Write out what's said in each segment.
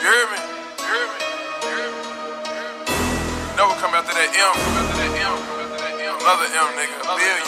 You hear me? You hear me? You hear me? Never come after that M. Come after that M. Come after that M. Another M, nigga. A billion.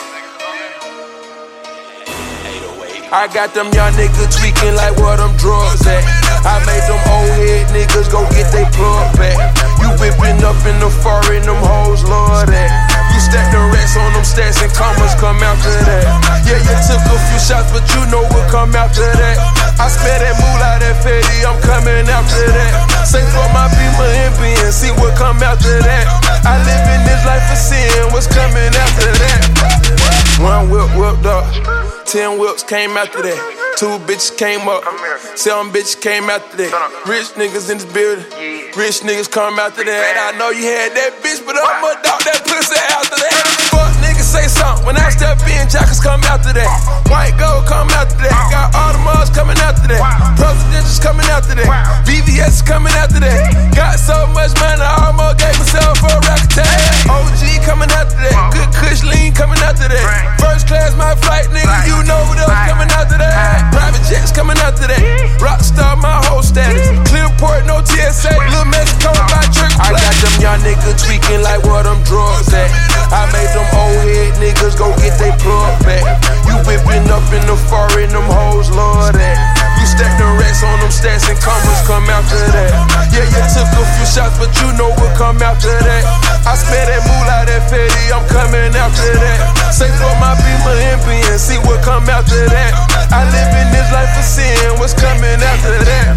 I got them young niggas tweaking like where them drugs at. I made them old head niggas go get they plug back. You whipping up in the foreign, them hoes love that. You stack the racks on them stats and commas come after that. Yeah, you took a few shots, but you know what come after that. I spare that moolah, that fatty, I'm coming after that. Say for my Beamer and Benz, see what come after that. I live in this life for sin, what's coming after that? One whip whipped up, 10 whips came after that. 2 bitches came up, 7 bitches came after that. Rich niggas in this building, rich niggas come after that. I know you had that bitch, but I'ma dog that pussy after that. Fuck niggas say something, when I step in, jackets come after that. White gold come after that. Got Audemars coming after that. Presidentials coming after that. BVS coming after that. Got so much money, I almost gave myself a record tag. OG coming after that. Good Kush lean coming after that. First class my flight, nigga, you know what else coming after that. Private jets coming after that. Rockstar, my whole status. Clearport, no TSA. Little Mexico by trick. I got them young niggas tweaking like where them drugs at. I made them old head niggas go get they plug back. You whipping up in the foreign, them hoes love that. You stack the racks on them stats and commas come after that. Yeah, you took a few shots, but you know what come after that. I spare that moolah, that fatty, I'm coming after that. Say for my Beamer and Benz, see what come after that. I live in this life for sin, what's coming after that?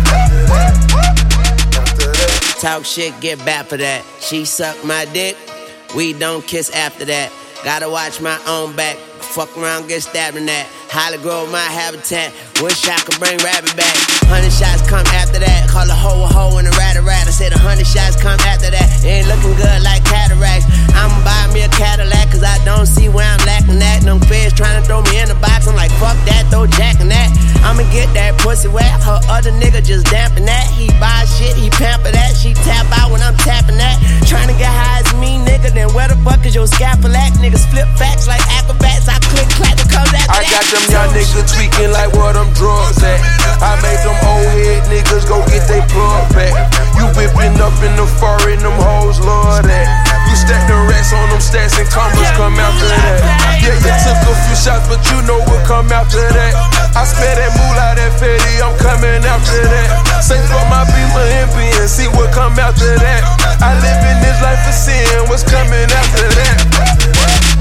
Talk shit, get back for that. She suck my dick, we don't kiss after that. Gotta watch my own back, fuck around, get stabbed in that. Holly Grove, my habitat, wish I could bring rabbit back. 100 shots come after that, call a hoe and a rat. I said 100 shots come after that, it ain't looking good like cataracts. I'ma buy me a Cadillac, cause I don't see where I'm lacking at. Them feds trying to throw me in the box, I'm like fuck that, throw Jack in that. I'ma get that pussy wet, her other nigga just damping that. He buy shit, he pamper that, she tap out when I'm tapping that. Trying to get high as me, nigga, then where the fuck is your scalpel at? Niggas flip facts like acrobats, I click clack that comes after that. I got them young niggas tweaking like where them drugs at. I made them old head niggas go get they plug back. You whipping up in the foreign, them hoes love that. You stack the racks on them stats and commas come after that. Yeah, you took a few shots, but you know what come after that. I spare that moolah, that fatty, I'm coming after that. Say for my Beamer and Benz, see what come after that. I live in this life for sin, what's coming after that?